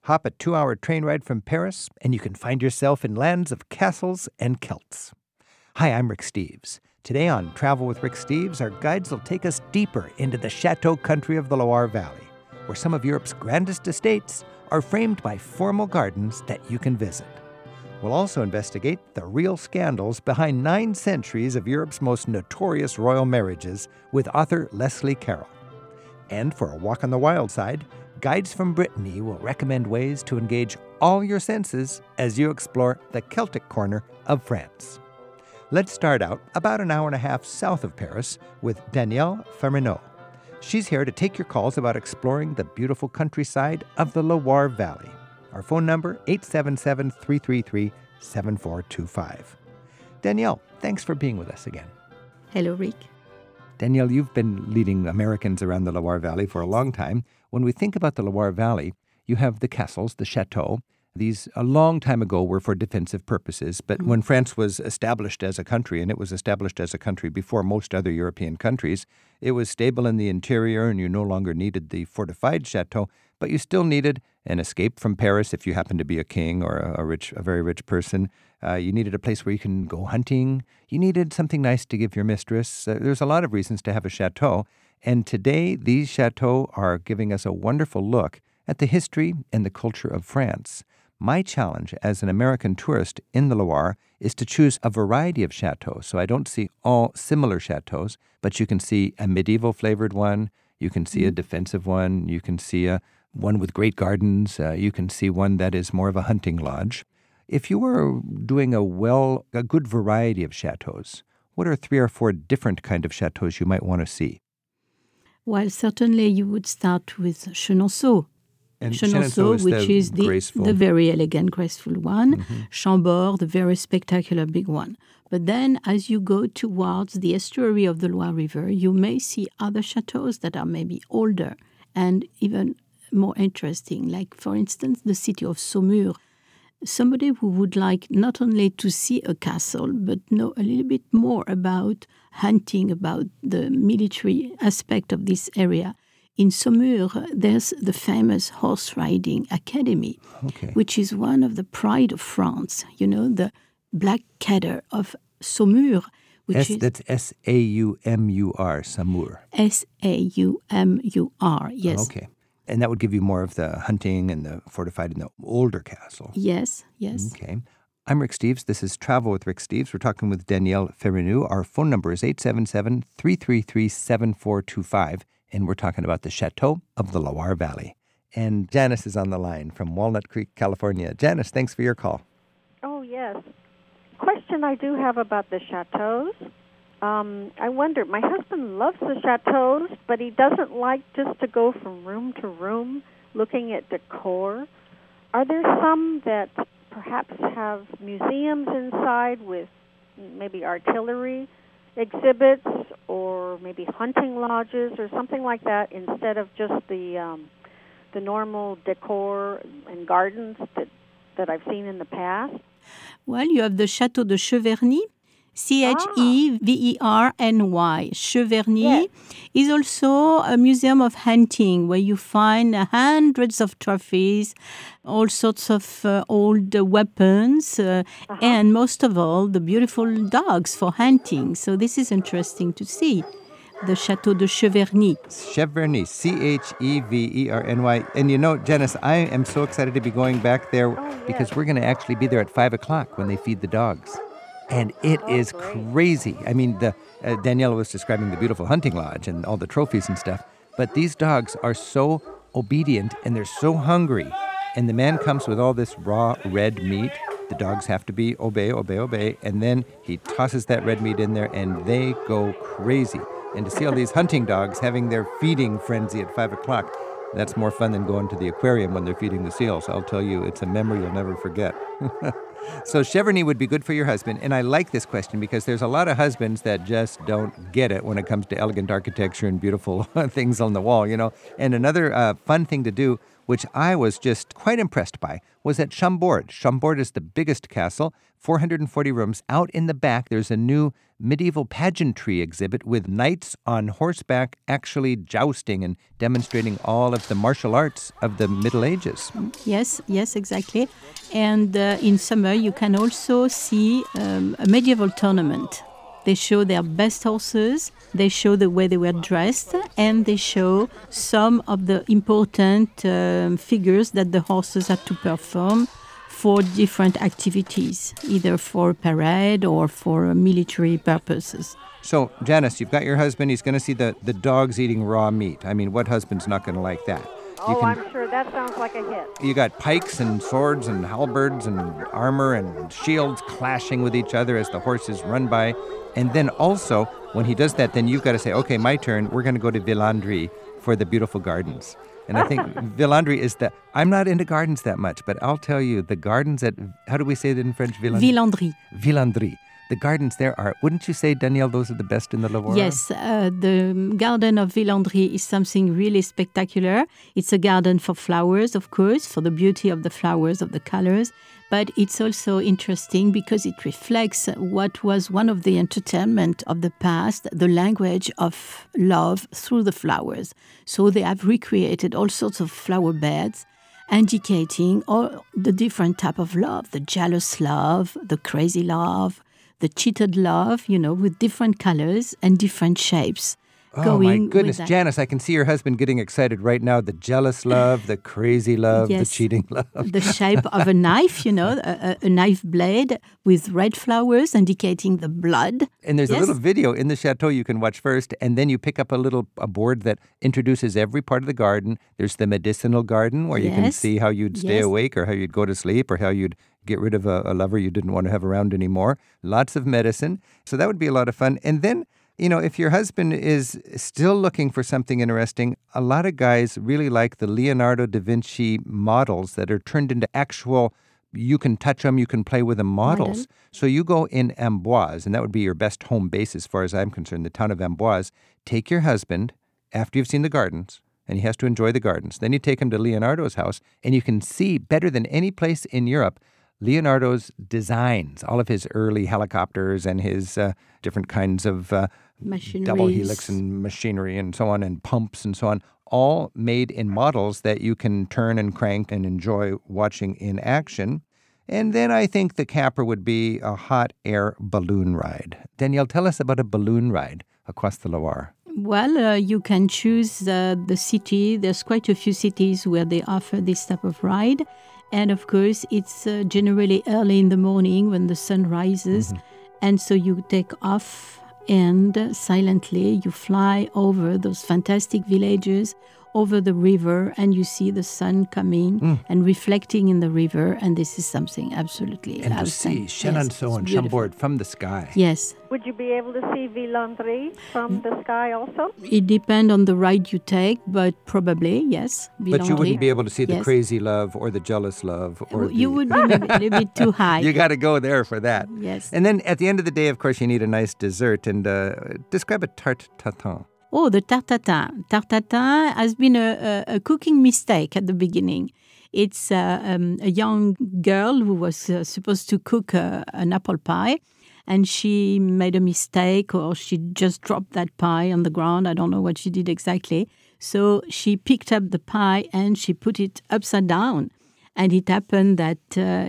Hop a 2-hour train ride from Paris, and you can find yourself in lands of castles and Celts. Hi, I'm Rick Steves. Today on Travel with Rick Steves, our guides will take us deeper into the chateau country of the Loire Valley, where some of Europe's grandest estates are framed by formal gardens that you can visit. We'll also investigate the real scandals behind 9 centuries of Europe's most notorious royal marriages with author Leslie Carroll. And for a walk on the wild side, Guides from Brittany will recommend ways to engage all your senses as you explore the Celtic corner of France. Let's start out about an hour and a half south of Paris with Danielle Fermineau. She's here to take your calls about exploring the beautiful countryside of the Loire Valley. Our phone number, 877-333-7425. Danielle, thanks for being with us again. Hello, Rick. Danielle, you've been leading Americans around the Loire Valley for a long time. When we think about the Loire Valley, you have the castles, the chateaux. These, a long time ago, were for defensive purposes. But when France was established as a country, and it was established as a country before most other European countries, it was stable in the interior, and you no longer needed the fortified chateau, but you still needed an escape from Paris if you happened to be a king or a very rich person. You needed a place where you can go hunting. You needed something nice to give your mistress. There's a lot of reasons to have a chateau. And today, these chateaux are giving us a wonderful look at the history and the culture of France. My challenge as an American tourist in the Loire is to choose a variety of chateaux. So I don't see all similar chateaux, but you can see a medieval flavored one, you can see a defensive one, you can see one with great gardens, you can see one that is more of a hunting lodge. If you were doing a good variety of chateaux, what are 3 or 4 different kind of chateaux you might want to see? Well, certainly you would start with Chenonceau. And Chenonceau, which is the very elegant, graceful one. Chambord, the very spectacular big one. But then as you go towards the estuary of the Loire River, you may see other chateaux that are maybe older and even more interesting. Like, for instance, the city of Saumur. Somebody who would like not only to see a castle, but know a little bit more about hunting, about the military aspect of this area. In Saumur, there's the famous horse riding academy, which is one of the pride of France. You know, the Black Cadre of Saumur. That's S-A-U-M-U-R, Saumur. S-A-U-M-U-R, yes. Okay. And that would give you more of the hunting and the fortified and the older castle. Yes. Okay. I'm Rick Steves. This is Travel with Rick Steves. We're talking with Danielle Fermineau. Our phone number is 877-333-7425. And we're talking about the Chateau of the Loire Valley. And Janice is on the line from Walnut Creek, California. Janice, thanks for your call. Oh, yes. Question I do have about the chateaus. I wonder, my husband loves the chateaus, but he doesn't like just to go from room to room looking at decor. Are there some that perhaps have museums inside with maybe artillery exhibits or maybe hunting lodges or something like that instead of just the normal decor and gardens that I've seen in the past? Well, you have the Château de Cheverny, Cheverny. Cheverny is also a museum of hunting where you find hundreds of trophies, all sorts of old weapons, and most of all, the beautiful dogs for hunting. So this is interesting to see. The Château de Cheverny. Cheverny, Cheverny. And you know, Janice, I am so excited to be going back there because we're going to actually be there at 5 o'clock when they feed the dogs. And it is crazy. I mean, Daniela was describing the beautiful hunting lodge and all the trophies and stuff, but these dogs are so obedient and they're so hungry. And the man comes with all this raw red meat. The dogs have to be obey, and then he tosses that red meat in there and they go crazy. And to see all these hunting dogs having their feeding frenzy at 5 o'clock, that's more fun than going to the aquarium when they're feeding the seals. I'll tell you, it's a memory you'll never forget. So Cheverny would be good for your husband. And I like this question because there's a lot of husbands that just don't get it when it comes to elegant architecture and beautiful things on the wall, you know. And another fun thing to do which I was just quite impressed by, was at Chambord. Chambord is the biggest castle, 440 rooms. Out in the back, there's a new medieval pageantry exhibit with knights on horseback actually jousting and demonstrating all of the martial arts of the Middle Ages. Yes, exactly. And in summer, you can also see a medieval tournament. They show their best horses, they show the way they were dressed, and they show some of the important figures that the horses had to perform for different activities, either for parade or for military purposes. So, Janice, you've got your husband. He's going to see the dogs eating raw meat. I mean, what husband's not going to like that? I'm sure that sounds like a hit. You got pikes and swords and halberds and armor and shields clashing with each other as the horses run by. And then also, when he does that, then you've got to say, okay, my turn. We're going to go to Villandry for the beautiful gardens. And I think Villandry is I'm not into gardens that much, but I'll tell you, the gardens at, how do we say it in French? Villandry. Villandry. The gardens there are, wouldn't you say, Danielle, those are the best in the Loire? Yes, the garden of Villandry is something really spectacular. It's a garden for flowers, of course, for the beauty of the flowers, of the colors. But it's also interesting because it reflects what was one of the entertainment of the past, the language of love through the flowers. So they have recreated all sorts of flower beds, indicating all the different type of love, the jealous love, the crazy love, the cheated love, with different colors and different shapes. Oh, my goodness, Janice, I can see your husband getting excited right now. The jealous love, the crazy love, yes, the cheating love. The shape of a knife, a knife blade with red flowers indicating the blood. And there's a little video in the chateau you can watch first, and then you pick up a board that introduces every part of the garden. There's the medicinal garden where you can see how you'd stay awake or how you'd go to sleep or how you'd get rid of a lover you didn't want to have around anymore. Lots of medicine. So that would be a lot of fun. And then, if your husband is still looking for something interesting, a lot of guys really like the Leonardo da Vinci models that are turned into actual, you can touch them, you can play with them models. So you go in Amboise, and that would be your best home base as far as I'm concerned, the town of Amboise. Take your husband after you've seen the gardens, and he has to enjoy the gardens. Then you take him to Leonardo's house, and you can see better than any place in Europe Leonardo's designs, all of his early helicopters and his different kinds of double helix and machinery and so on, and pumps and so on, all made in models that you can turn and crank and enjoy watching in action. And then I think the capper would be a hot air balloon ride. Danielle, tell us about a balloon ride across the Loire. Well, you can choose the city. There's quite a few cities where they offer this type of ride. And of course, it's generally early in the morning when the sun rises. Mm-hmm. And so you take off and silently you fly over those fantastic villages, over the river, and you see the sun coming and reflecting in the river. And this is something absolutely and outstanding. To see Chenonceau and Chambord from the sky. Yes. Would you be able to see Villandry from the sky also? It depends on the ride you take, but probably, yes. Villandry. But you wouldn't be able to see the crazy love or the jealous love. Or you would be maybe a little bit too high. You got to go there for that. Yes. And then at the end of the day, of course, you need a nice dessert. And describe a tarte tatin. Oh, the tarte tatin. Tarte tatin has been a cooking mistake at the beginning. It's a young girl who was supposed to cook an apple pie, and she made a mistake, or she just dropped that pie on the ground. I don't know what she did exactly. So she picked up the pie and she put it upside down. And it happened that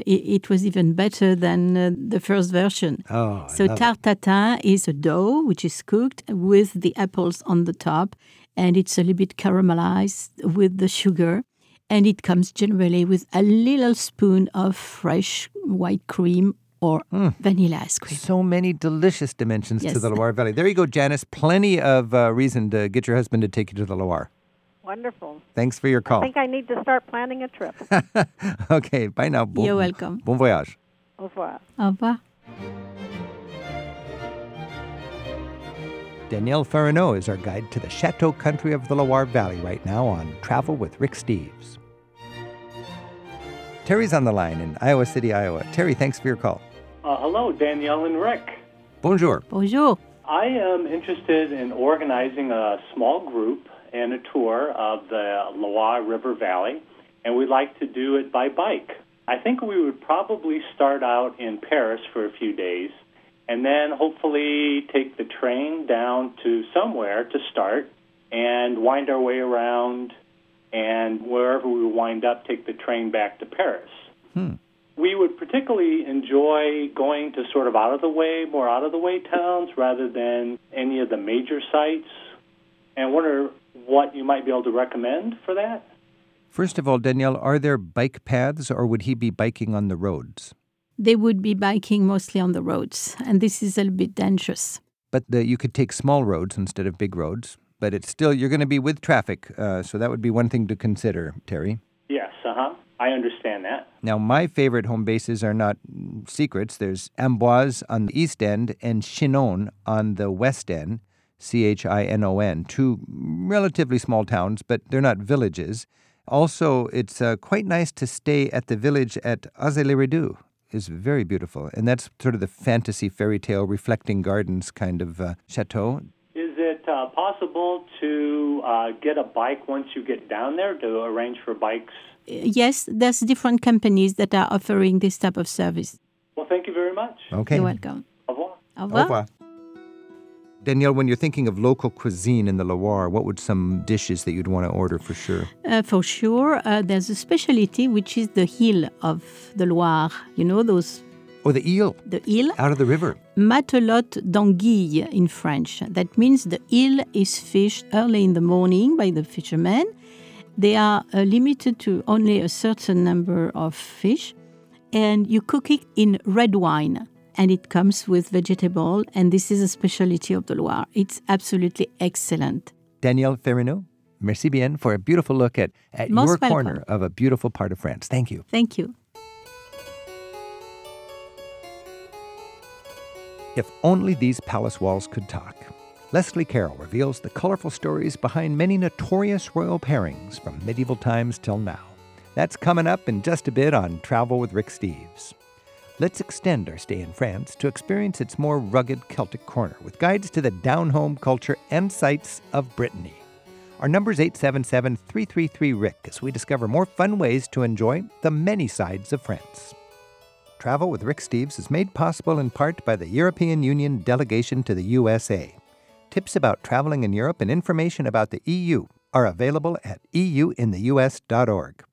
it was even better than the first version. Oh, so tarte tatin is a dough which is cooked with the apples on the top, and it's a little bit caramelized with the sugar. And it comes generally with a little spoon of fresh white cream or vanilla ice cream. So many delicious dimensions to the Loire Valley. There you go, Janice. Plenty of reason to get your husband to take you to the Loire. Wonderful. Thanks for your call. I think I need to start planning a trip. Okay, bye now. You're welcome. Bon voyage. Au revoir. Au revoir. Danielle Farino is our guide to the Chateau country of the Loire Valley right now on Travel with Rick Steves. Terry's on the line in Iowa City, Iowa. Terry, thanks for your call. Hello, Danielle and Rick. Bonjour. Bonjour. I am interested in organizing a small group and a tour of the Loire River Valley. and we'd like to do it by bike. I think we would probably start out in Paris for a few days and then hopefully take the train down to somewhere to start and wind our way around, and wherever we wind up, take the train back to Paris. We would particularly enjoy going to sort of more out-of-the-way towns rather than any of the major sites, and wonder what you might be able to recommend for that. First of all, Danielle, are there bike paths, or would he be biking on the roads? They would be biking mostly on the roads, and this is a little bit dangerous. But you could take small roads instead of big roads, but it's still, you're going to be with traffic, so that would be one thing to consider, Terry. Yes, I understand that. Now, my favorite home bases are not secrets. There's Amboise on the east end and Chinon on the west end, Chinon, two relatively small towns, but they're not villages. Also, it's quite nice to stay at the village at Azay-le-Rideau. It's very beautiful, and that's sort of the fantasy fairy tale reflecting gardens kind of chateau. Is it possible to get a bike once you get down there, to arrange for bikes? Yes, there's different companies that are offering this type of service. Well, thank you very much. Okay. You're welcome. Au revoir. Au revoir. Au revoir. Danielle, when you're thinking of local cuisine in the Loire, what would some dishes that you'd want to order for sure? For sure, there's a specialty, which is the eel of the Loire. You know those... Oh, the eel. The eel. Out of the river. Matelote d'anguille in French. That means the eel is fished early in the morning by the fishermen. They are limited to only a certain number of fish, and you cook it in red wine, and it comes with vegetable, and this is a specialty of the Loire. It's absolutely excellent. Danielle Ferrineau, merci bien for a beautiful look at your welcome. Corner of a beautiful part of France. Thank you. Thank you. If only these palace walls could talk. Leslie Carroll reveals the colorful stories behind many notorious royal pairings from medieval times till now. That's coming up in just a bit on Travel with Rick Steves. Let's extend our stay in France to experience its more rugged Celtic corner with guides to the down-home culture and sights of Brittany. Our number's 877-333-RICK as we discover more fun ways to enjoy the many sides of France. Travel with Rick Steves is made possible in part by the European Union delegation to the USA. Tips about traveling in Europe and information about the EU are available at euintheus.org.